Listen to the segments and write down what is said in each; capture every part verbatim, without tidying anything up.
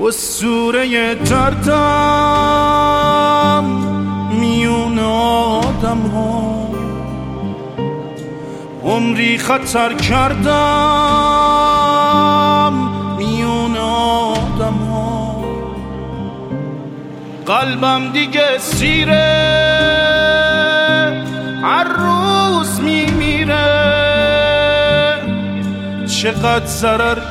اسطوره دردم میون آدم ها، عمری خطر کردم میون آدم ها. قلبم دیگه سیره، هر روز میمیره. چقدر ضرر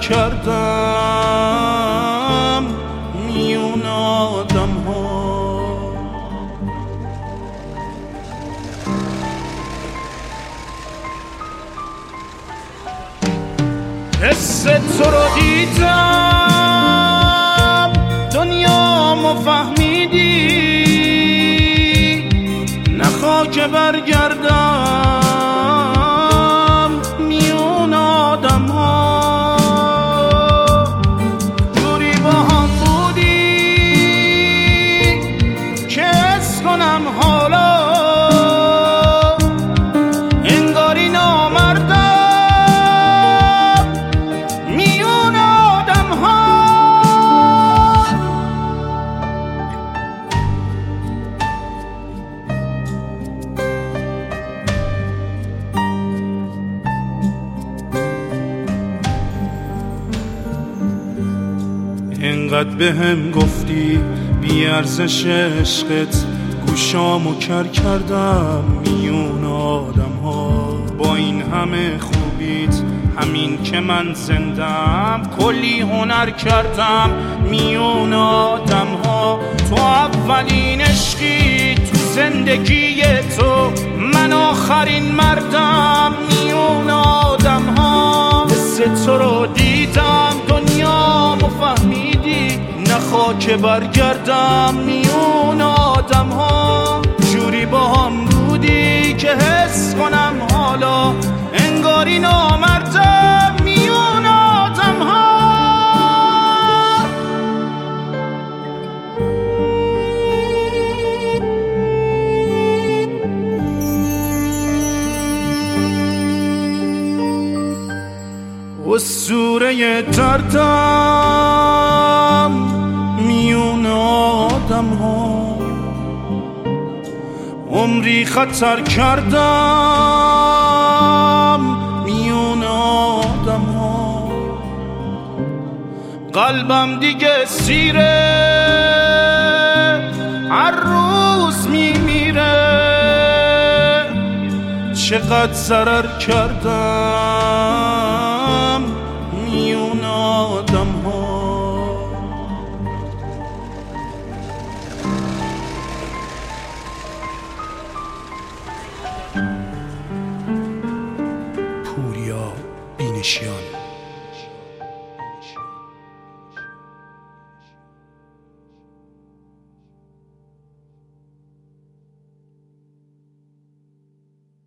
کردم میون آدم ها. حس تو رو دیدم، دنیامو فهمیدی، نخوا که برگردم میون آدم ها. جوری با هم بودی که حس کنم حالا، انگاری نامردم میون آدم ها. اینقدر به هم گفتی بی ارزش عشقت، گوشامو کر کردم میون آدم ها. با این همه خوبیت، همین که من زندم، کلی هنر کردم میون آدم ها. تو اولین عشقی تو زندگی تو، من آخرین مردم میون آدم ها. حس تو رو دیدم، دنیامو فهمیدی، نخوا که برگردم میون آدم ها. جوری با هم بودی که حس کنم حالا، انگاری نامردم میون آدم ها. اسطوره دردم میون آدم ها، عمری خطر کردم میون آدم ها. قلبم دیگه سیره، هر روز میمیره. چقدر ضرر کردم میون آدم ها.